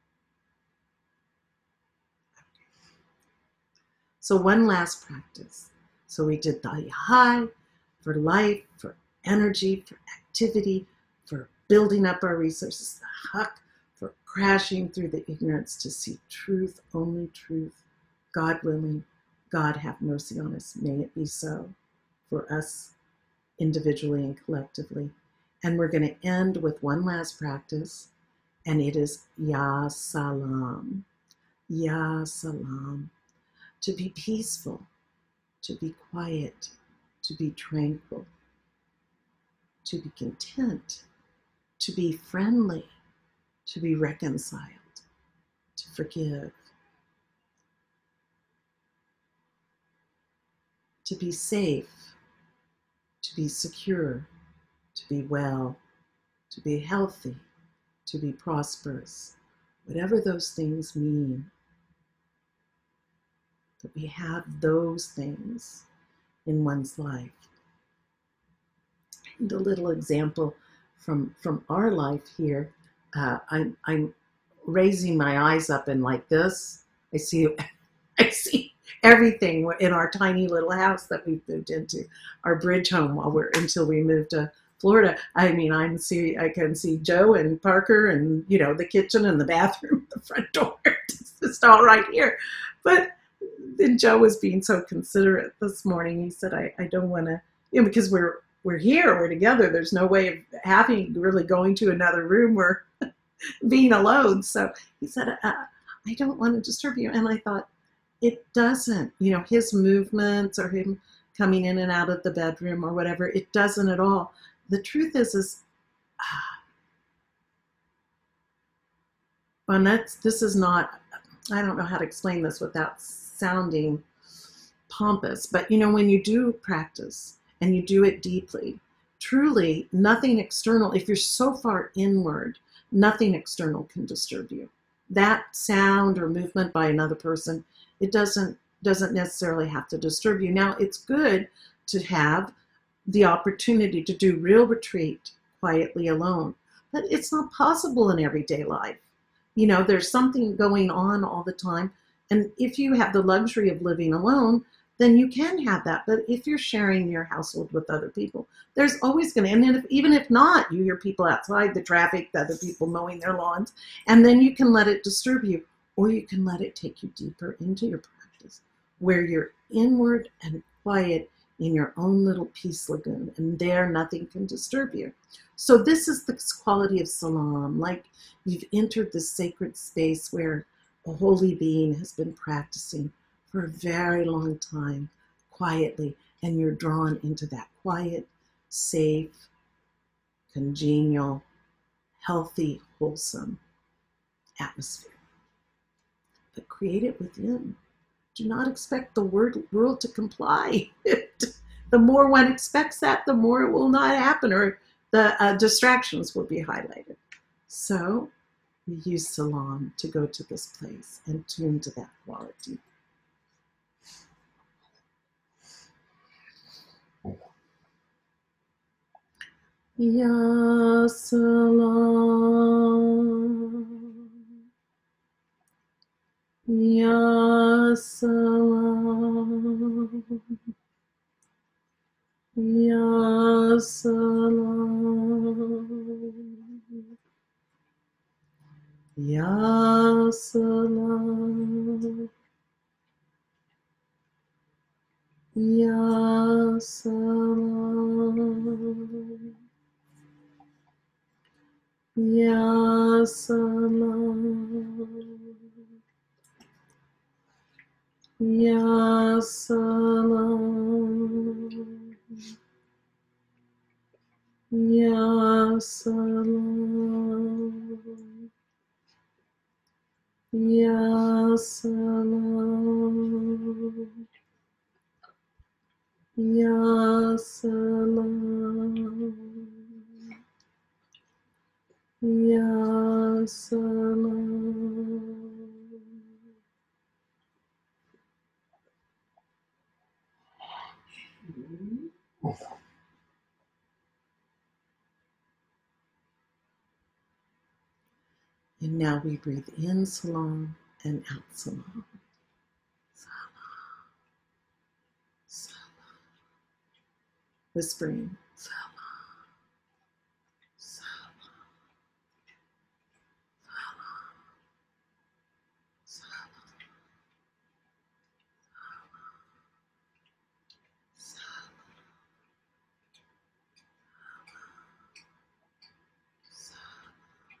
So one last practice. So we did the Yahai for life, for energy, for activity, for building up our resources. The Hak for crashing through the ignorance to see truth, only truth. God willing, God have mercy on us. May it be so for us individually and collectively. And we're going to end with one last practice, and it is Ya Salam. Ya Salam. To be peaceful, to be quiet, to be tranquil, to be content, to be friendly, to be reconciled, to forgive, to be safe, to be secure, to be well, to be healthy, to be prosperous, whatever those things mean. That we have those things in one's life. And a little example from our life here. I'm raising my eyes up and like this. I see everything in our tiny little house that we've moved into, our bridge home until we moved to Florida. I mean, I can see Joe and Parker and the kitchen and the bathroom, the front door. It's just all right here, but. Then Joe was being so considerate this morning. He said, I don't want to, because we're here, we're together. There's no way of really going to another room or being alone. So he said, I don't want to disturb you. And I thought, it doesn't, his movements or him coming in and out of the bedroom or whatever, it doesn't at all. the truth is, and this is not, I don't know how to explain this without sounding pompous, but you know, when you do practice and you do it deeply, truly nothing external, if you're so far inward, nothing external can disturb you. That sound or movement by another person, it doesn't necessarily have to disturb you. Now, it's good to have the opportunity to do real retreat quietly alone, but it's not possible in everyday life. You know, there's something going on all the time. And if you have the luxury of living alone, then you can have that. But if you're sharing your household with other people, there's always going to, and then even if not, you hear people outside, the traffic, the other people mowing their lawns, and then you can let it disturb you, or you can let it take you deeper into your practice, where you're inward and quiet in your own little peace lagoon, and there nothing can disturb you. So this is the quality of salam, like you've entered this sacred space where a holy being has been practicing for a very long time, quietly, and you're drawn into that quiet, safe, congenial, healthy, wholesome atmosphere. But create it within. Do not expect the world to comply. The more one expects that, the more it will not happen, or the distractions will be highlighted. So we use salam to go to this place and tune to that quality. Ya salam, ya salam, ya salam, ya salam, ya salam, ya salam, ya salam, ya salam, ya salam, ya salam, ya salam. And now we breathe in salam and out salam. Salam, salam. Whispering salam, salam, salam, salam, salam.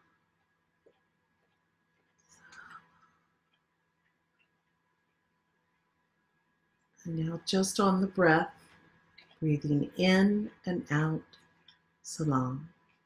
And now just on the breath, breathing in and out salam.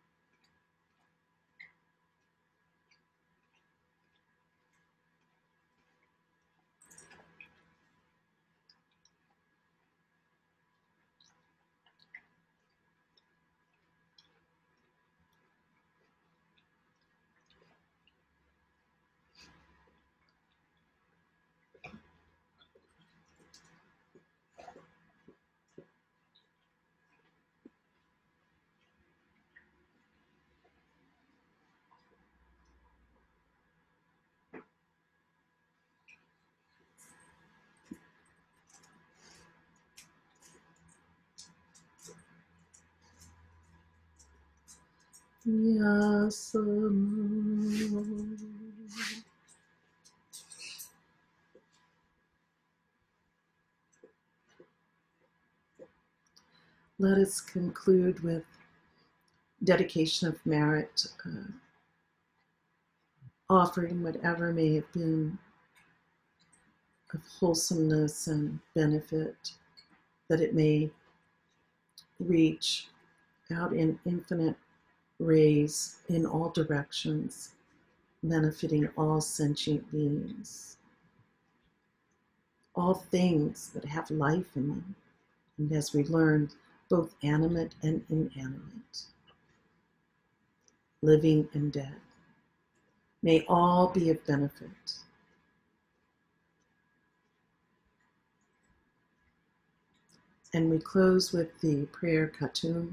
Ya salam. Let us conclude with dedication of merit, offering whatever may have been of wholesomeness and benefit that it may reach out in infinite rays in all directions, benefiting all sentient beings, all things that have life in them, and as we learned, both animate and inanimate, living and dead. May all be of benefit. And we close with the prayer Khatun.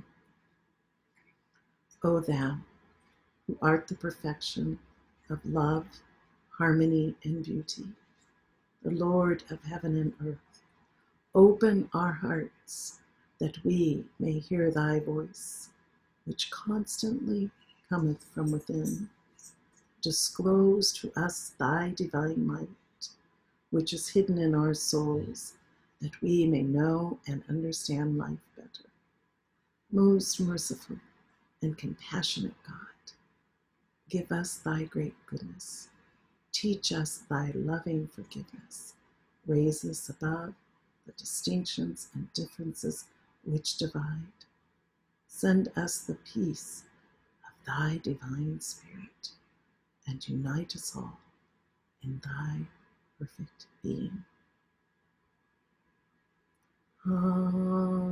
O thou, who art the perfection of love, harmony, and beauty, the Lord of heaven and earth, open our hearts that we may hear thy voice, which constantly cometh from within. Disclose to us thy divine might, which is hidden in our souls, that we may know and understand life better. Most merciful and compassionate God, give us thy great goodness. Teach us thy loving forgiveness. Raise us above the distinctions and differences which divide. Send us the peace of thy divine Spirit, and unite us all in thy perfect being. Amen.